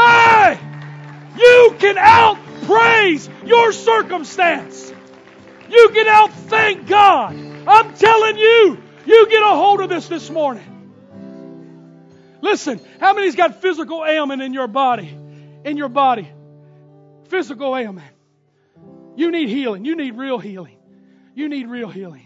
A: You can out-praise your circumstance. You can out-thank God. I'm telling you, you get a hold of this morning. Listen, how many's got physical ailment in your body? In your body. Physical ailment. You need healing. You need real healing. You need real healing.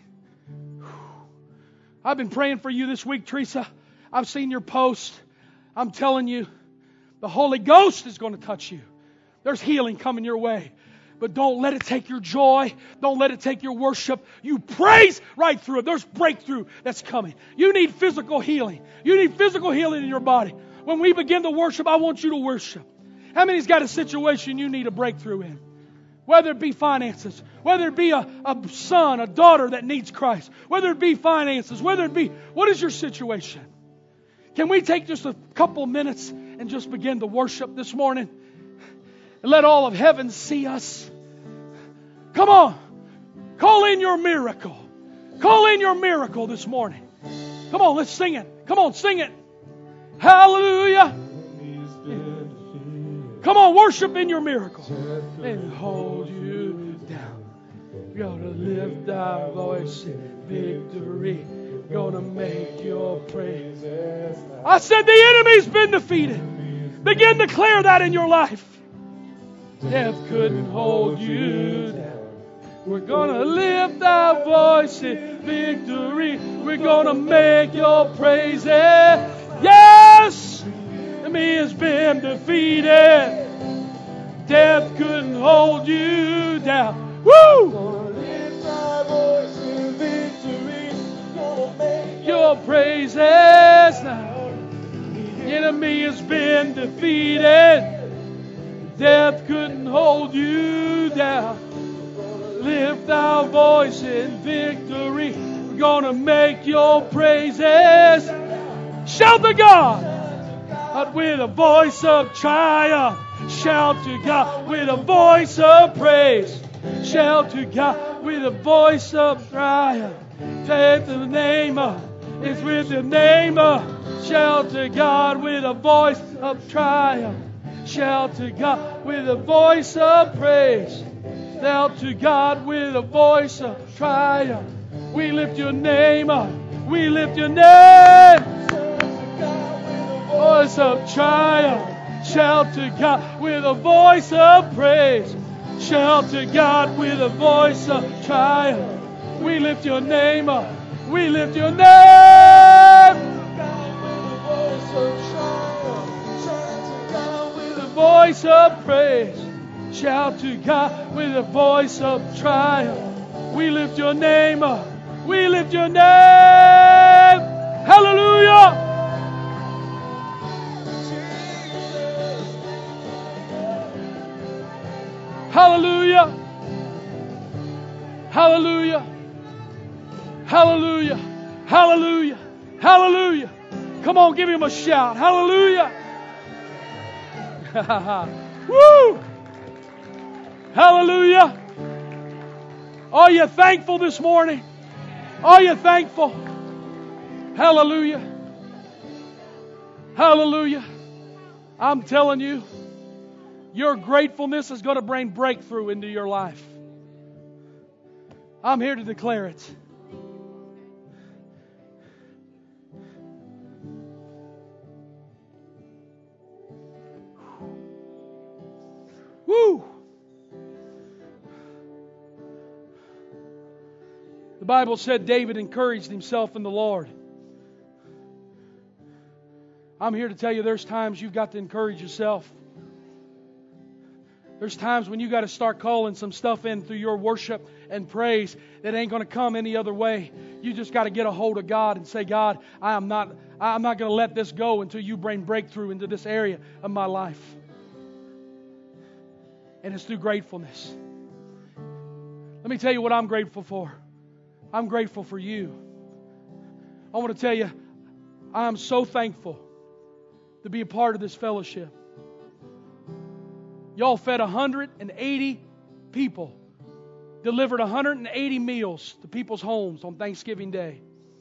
A: I've been praying for you this week, Teresa. I've seen your post. I'm telling you, the Holy Ghost is going to touch you. There's healing coming your way. But don't let it take your joy. Don't let it take your worship. You praise right through it. There's breakthrough that's coming. You need physical healing. You need physical healing in your body. When we begin to worship, I want you to worship. How many's got a situation you need a breakthrough in? Whether it be finances, whether it be a son, a daughter that needs Christ, whether it be finances, whether it be, what is your situation? Can we take just a couple minutes and just begin to worship this morning? And let all of heaven see us. Come on. Call in your miracle. Call in your miracle this morning. Come on, let's sing it. Come on, sing it. Hallelujah. Come on, worship in your miracle. And hold you down. We're going to lift our voice in victory. Gonna make your praise. I said the enemy's been defeated. Begin to declare that in your life. Death couldn't hold you down. We're gonna lift our voice in victory. We're gonna make your praises. Yes! The enemy has been defeated. Death couldn't hold you down. Woo! Gonna lift our voice in victory. Gonna make your praises now. The enemy has been defeated. Death couldn't hold you down. Lift our voice in victory. We're gonna make your praises. Shout to God with a voice of triumph. Shout to God with a voice of praise. Shout to God with a voice of triumph. Take the name of, it's with the name of. Shout to God with a voice of triumph. Shout to God with a voice of praise. Shout to God with a voice of triumph. We lift your name up. We lift your name. Voice of triumph. Shout to God with a voice of praise. Shout to God with a voice of triumph. We lift your name up. We lift your name. Voice of praise. Shout to God with a voice of triumph. We lift your name up. We lift your name. Hallelujah. Hallelujah. Hallelujah. Hallelujah. Hallelujah. Hallelujah. Come on, give him a shout. Hallelujah. Woo! Hallelujah. Are you thankful this morning? Are you thankful? Hallelujah. Hallelujah. I'm telling you, your gratefulness is going to bring breakthrough into your life. I'm here to declare it. Woo! The Bible said David encouraged himself in the Lord. I'm here to tell you there's times you've got to encourage yourself. There's times when you got to start calling some stuff in through your worship and praise that ain't going to come any other way. You just got to get a hold of God and say, God, I'm not going to let this go until you bring breakthrough into this area of my life. And it's through gratefulness. Let me tell you what I'm grateful for. I'm grateful for you. I want to tell you, I'm so thankful to be a part of this fellowship. Y'all fed 180 people, delivered 180 meals to people's homes on Thanksgiving Day.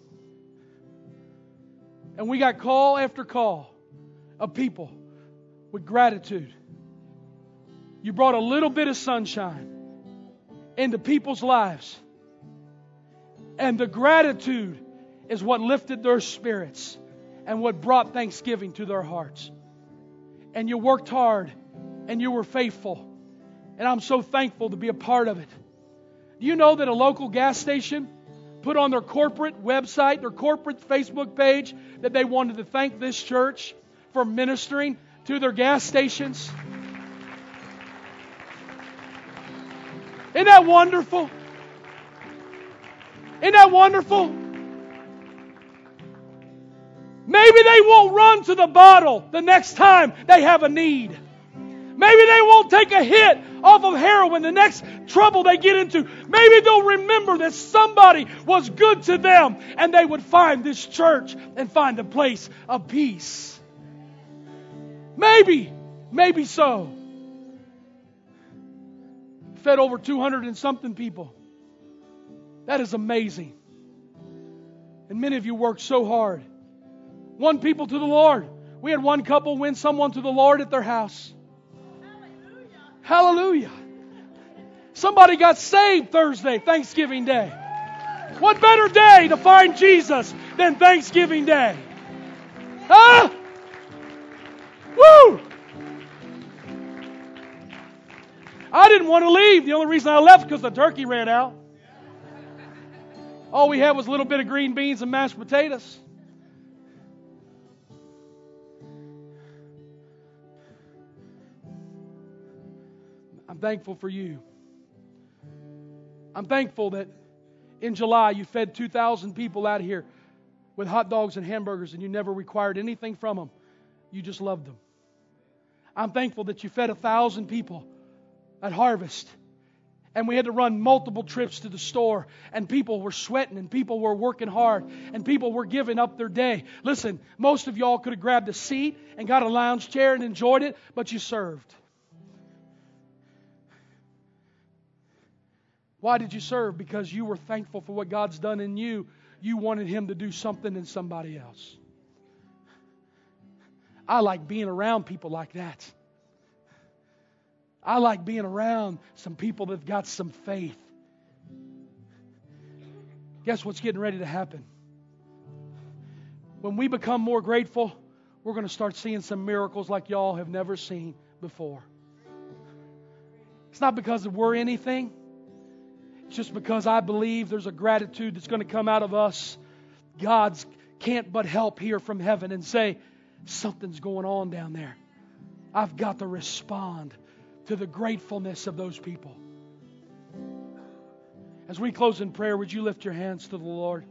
A: And we got call after call of people with gratitude. You brought a little bit of sunshine into people's lives. And the gratitude is what lifted their spirits and what brought thanksgiving to their hearts. And you worked hard and you were faithful. And I'm so thankful to be a part of it. Do you know that a local gas station put on their corporate website, their corporate Facebook page, that they wanted to thank this church for ministering to their gas stations? Isn't that wonderful? Isn't that wonderful? Maybe they won't run to the bottle the next time they have a need. Maybe they won't take a hit off of heroin the next trouble they get into. Maybe they'll remember that somebody was good to them and they would find this church and find a place of peace. Maybe so. Fed over 200 and something people. That is amazing. And many of you worked so hard. Won people to the Lord. We had one couple win someone to the Lord at their house. Hallelujah. Somebody got saved Thursday, Thanksgiving Day. What better day to find Jesus than Thanksgiving Day? Huh? Woo! I didn't want to leave. The only reason I left was because the turkey ran out. All we had was a little bit of green beans and mashed potatoes. I'm thankful for you. I'm thankful that in July you fed 2,000 people out here with hot dogs and hamburgers and you never required anything from them. You just loved them. I'm thankful that you fed 1,000 people at Harvest. And we had to run multiple trips to the store. And people were sweating and people were working hard. And people were giving up their day. Listen, most of y'all could have grabbed a seat and got a lounge chair and enjoyed it. But you served. Why did you serve? Because you were thankful for what God's done in you. You wanted Him to do something in somebody else. I like being around people like that. I like being around some people that have got some faith. Guess what's getting ready to happen? When we become more grateful, we're going to start seeing some miracles like y'all have never seen before. It's not because we're anything. It's just because I believe there's a gratitude that's going to come out of us. God can't but help here from heaven and say, something's going on down there. I've got to respond to the gratefulness of those people. As we close in prayer, would you lift your hands to the Lord?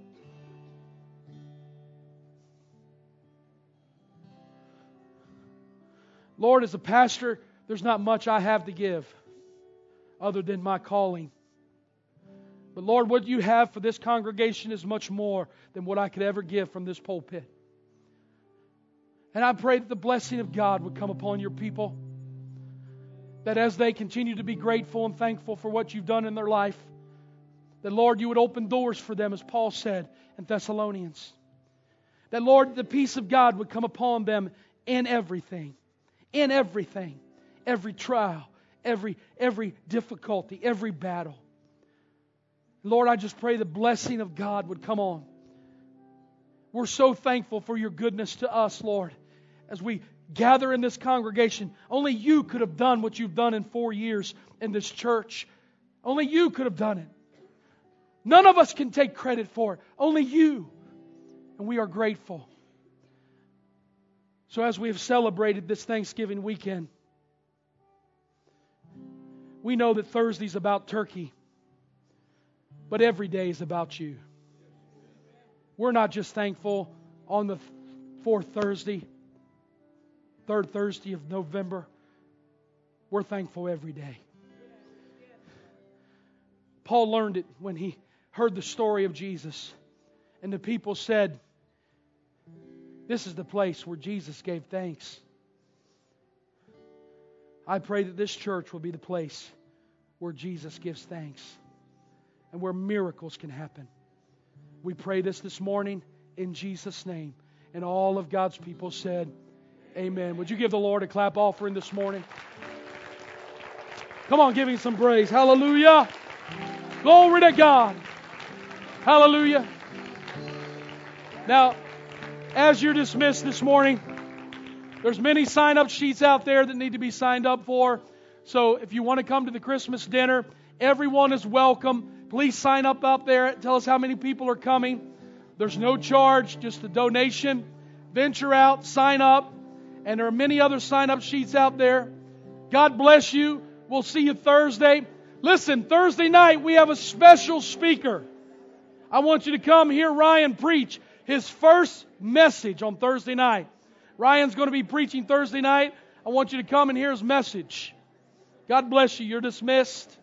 A: Lord, as a pastor, there's not much I have to give other than my calling. But Lord, what you have for this congregation is much more than what I could ever give from this pulpit. And I pray that the blessing of God would come upon your people. That as they continue to be grateful and thankful for what you've done in their life, that Lord, you would open doors for them, as Paul said in Thessalonians. That Lord, the peace of God would come upon them in everything. In everything. Every trial, every difficulty, every battle. Lord, I just pray the blessing of God would come on. We're so thankful for your goodness to us, Lord, as we gather in this congregation. Only you could have done what you've done in 4 years in this church. Only you could have done it. None of us can take credit for it. Only you. And we are grateful. So as we have celebrated this Thanksgiving weekend, we know that Thursday's about turkey. But every day is about you. We're not just thankful on the fourth Thursday, third Thursday of November. We're thankful every day. Paul learned it when he heard the story of Jesus. And the people said, this is the place where Jesus gave thanks. I pray that this church will be the place where Jesus gives thanks and where miracles can happen. We pray this morning in Jesus' name. And all of God's people said, amen. Would you give the Lord a clap offering this morning? Come on, give Him some praise. Hallelujah. Glory to God. Hallelujah. Now, as you're dismissed this morning, there's many sign-up sheets out there that need to be signed up for. So if you want to come to the Christmas dinner, everyone is welcome. Please sign up there. Tell us how many people are coming. There's no charge, just a donation. Venture out, sign up. And there are many other sign-up sheets out there. God bless you. We'll see you Thursday. Listen, Thursday night we have a special speaker. I want you to come hear Ryan preach his first message on Thursday night. Ryan's going to be preaching Thursday night. I want you to come and hear his message. God bless you. You're dismissed.